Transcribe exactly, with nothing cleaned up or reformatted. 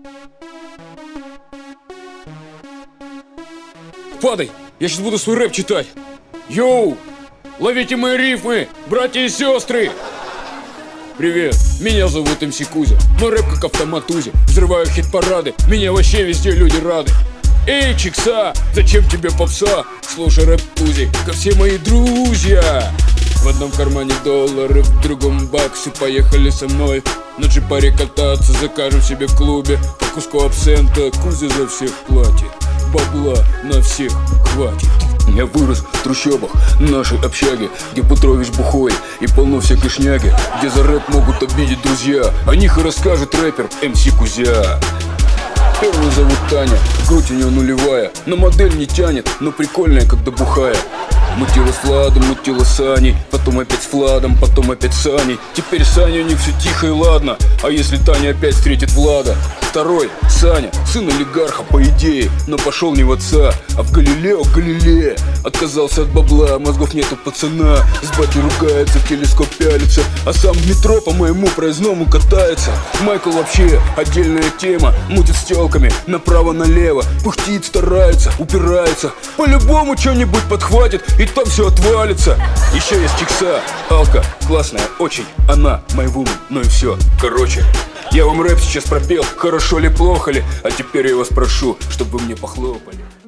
Падай, я сейчас буду свой рэп читать. Йоу, ловите мои рифмы, братья и сестры. Привет, меня зовут эм си Кузя. Мой рэп как автомат Узи. Взрываю хит-парады, меня вообще везде люди рады. Эй, Чикса, зачем тебе попса? Слушай рэп Узи, ко все мои друзья. В одном кармане доллары, в другом баксы. Поехали со мной на джипаре кататься. Закажем себе в клубе по куску абсента. Кузя за всех платит, бабла на всех хватит. Я вырос в трущобах нашей общаги, где Петрович бухой и полно всякой шняги, где за рэп могут обидеть друзья. О них и расскажет рэпер эм си Кузя. Первую зовут Таня, грудь у нее нулевая, на модель не тянет, но прикольная, когда бухая. Мутила с Владом, мутила с Аней, потом опять с Владом, потом опять с Аней. Теперь с Аней у них все тихо и ладно. А если Таня опять встретит Влада? Второй, Саня, сын олигарха по идее, но пошел не в отца, а в Галилео Галилея. Отказался от бабла, мозгов нету пацана. С батей ругается, в телескоп пялится, а сам в метро по моему проездному катается. Майкл вообще отдельная тема, мутит с телками направо-налево, пыхтит, старается, упирается, по-любому что-нибудь подхватит, и там все отвалится. Еще есть Чикса, Алка, классная очень, она мой вумен, ну и все. Короче, я вам рэп сейчас пропел, хорошо ли, плохо ли, а теперь я вас прошу, чтобы вы мне похлопали.